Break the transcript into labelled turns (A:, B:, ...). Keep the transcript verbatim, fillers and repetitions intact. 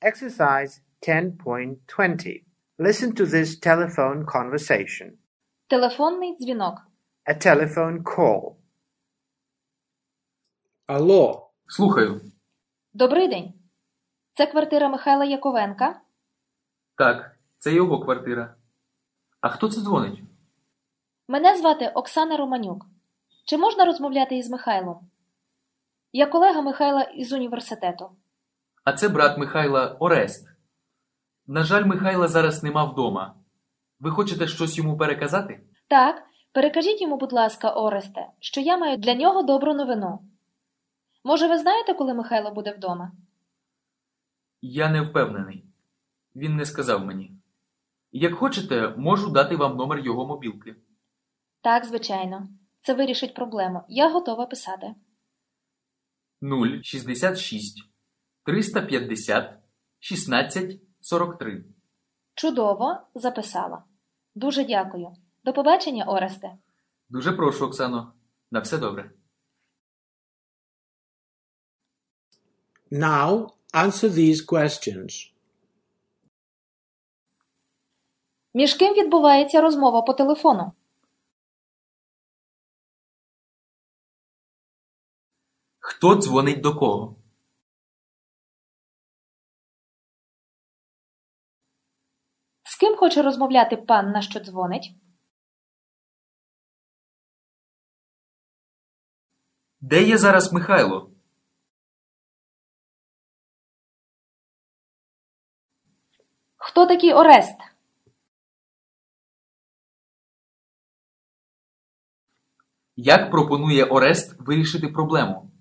A: Exercise ten point twenty. Listen to this telephone conversation.
B: Телефонний дзвінок.
A: A telephone call.
C: Алло,
D: Слухаю.
B: Добрий день. Це квартира Михайла Яковенка?
D: Так, це його квартира. А хто це дзвонить?
B: Мене звати Оксана Романюк. Чи можна розмовляти із Михайлом? Я колега Михайла із університету.
D: А це брат Михайла Орест. На жаль, Михайла зараз нема вдома. Ви хочете щось йому переказати?
B: Так, перекажіть йому, будь ласка, Оресте, що я маю для нього добру новину. Може, ви знаєте, коли Михайло буде вдома?
D: Я не впевнений. Він не сказав мені. Як хочете, можу дати вам номер його мобілки.
B: Так, звичайно. Це вирішить проблему. Я готова писати.
D: нуль шістдесят шість триста п'ятдесят шістнадцять сорок три.
B: Чудово, записала. Дуже дякую. До побачення, Оресте.
D: Дуже прошу, Оксано. На все добре.
C: now answer these questions.
B: Між ким відбувається розмова по телефону?
D: Хто дзвонить до кого?
B: З ким хоче розмовляти панна, що дзвонить?
D: Де є зараз Михайло?
B: Хто такий Орест?
D: Як пропонує Орест вирішити проблему?